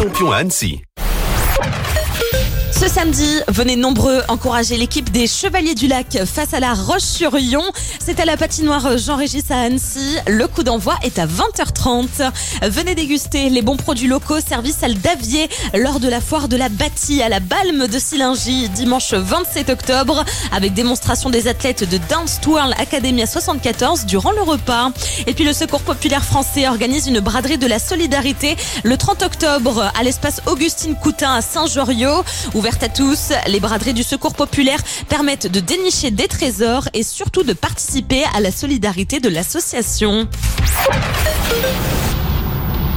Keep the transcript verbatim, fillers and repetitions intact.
Pompion à Annecy. Ce samedi, venez nombreux encourager l'équipe des Chevaliers du Lac face à la Roche-sur-Yon. C'est à la patinoire Jean-Régis à Annecy. Le coup d'envoi est à vingt heures trente. Venez déguster les bons produits locaux servis salle d'Avier lors de la foire de la Bâtie à la Balme de Sillingy dimanche vingt-sept octobre avec démonstration des athlètes de Dance Twirl Academia soixante-quatorze durant le repas. Et puis le Secours populaire français organise une braderie de la solidarité le trente octobre à l'espace Augustine Coutin à Saint-Joriot. Ouverte à tous, les braderies du Secours populaire permettent de dénicher des trésors et surtout de participer à la solidarité de l'association.